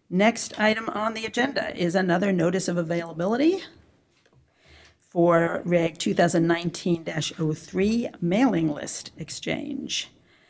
Next item on the agenda is another notice of availability for Reg 2019-03 mailing list exchange.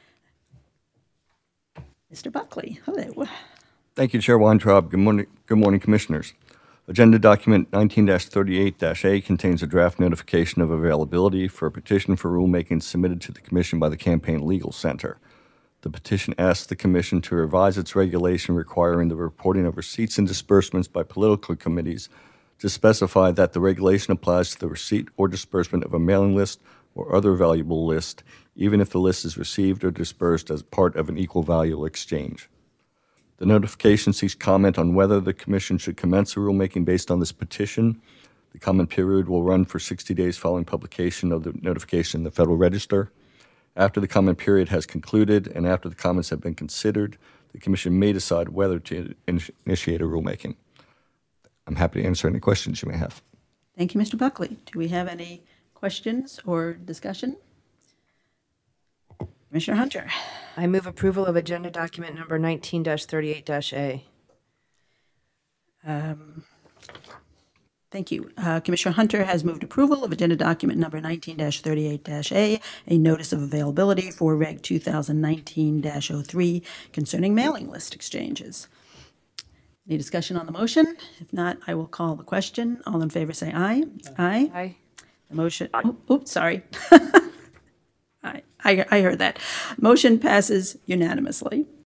Mr. Buckley, hello. Thank you, Chair Weintraub. Good morning, Commissioners. Agenda document 19-38-A contains a draft notification of availability for a petition for rulemaking submitted to the Commission by the Campaign Legal Center. The petition asks the Commission to revise its regulation requiring the reporting of receipts and disbursements by political committees to specify that the regulation applies to the receipt or disbursement of a mailing list or other valuable list, even if the list is received or dispersed as part of an equal value exchange. The notification seeks comment on whether the Commission should commence a rulemaking based on this petition. The comment period will run for 60 days following publication of the notification in the Federal Register. After the comment period has concluded and after the comments have been considered, the Commission may decide whether to initiate a rulemaking. I'm happy to answer any questions you may have. Thank you, Mr. Buckley. Do we have any questions or discussion? Commissioner Hunter. I move approval of agenda document number 19-38-A. Thank you. Commissioner Hunter has moved approval of agenda document number 19-38-A, a notice of availability for Reg 2019-03 concerning mailing list exchanges. Any discussion on the motion? If not, I will call the question. All in favor say aye. Aye. Aye. The motion, sorry. I heard that. Motion passes unanimously.